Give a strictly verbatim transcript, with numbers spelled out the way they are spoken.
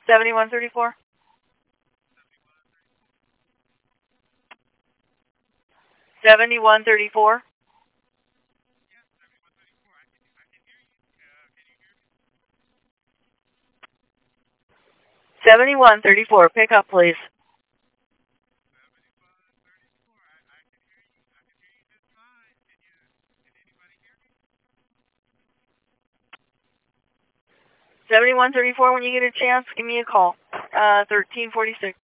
seventy-one thirty-four. seventy-one thirty-four. seventy-one thirty-four, pick up, please. seventy-one thirty-four, when you get a chance, give me a call. Uh, thirteen forty-six.